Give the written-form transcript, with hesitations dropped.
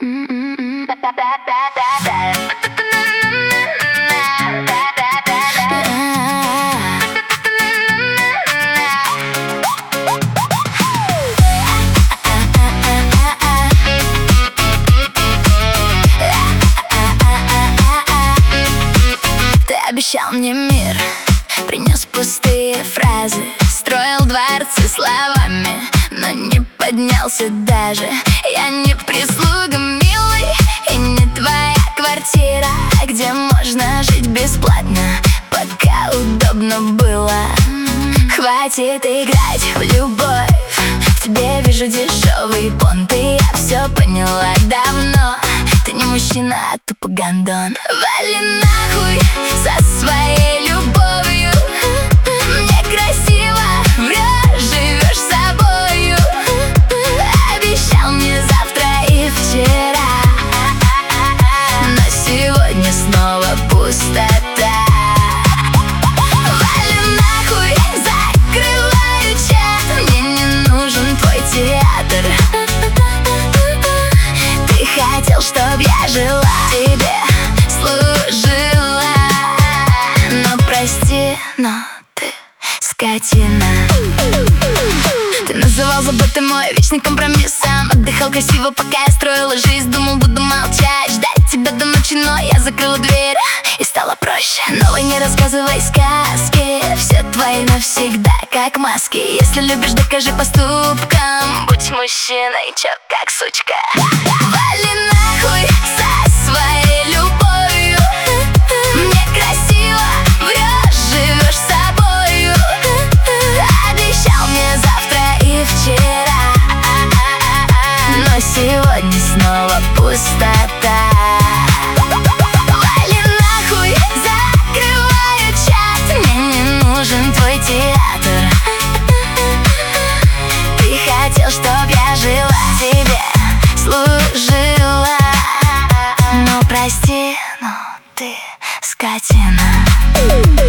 Ты обещал мне мир, принес пустые фразы, строил дворцы словами, но не поднялся даже. Я не прислуга, милый, и не твоя квартира, где можно жить бесплатно, пока удобно было. Хватит играть в любовь, в тебе вижу дешевый понт, и я все поняла давно. Ты не мужчина, а тупо гондон. Вали нахуй со своей любовью. Мне красиво врешь, живешь собою. Обещал мне завтра и вчера, но сегодня снова пустота. Вали нахуй, закрываю чат, мне не нужен твой театр. Ты хотел, чтоб я жила, тебе служила, но прости, но ты скотина. Ты называл заботой мой вечный компромисс, сам отдыхал красиво, пока я строила жизнь. Думал, буду молчать, ждать тебя до ночи, но я закрыла дверь, и стало проще. Новой не рассказывай сказки, все твои навсегда как маски. Если любишь, докажи поступком, будь мужчиной, чё как сучка. Вали нахуй со своей любовью. Мне красиво врешь, живешь собою. Обещал мне завтра и вчера, но сегодня снова пустота. Вали нахуй, закрываю чат, мне не нужен твой театр. Ты хотел, чтоб я жила, тебе служила, но прости, но ты скотина.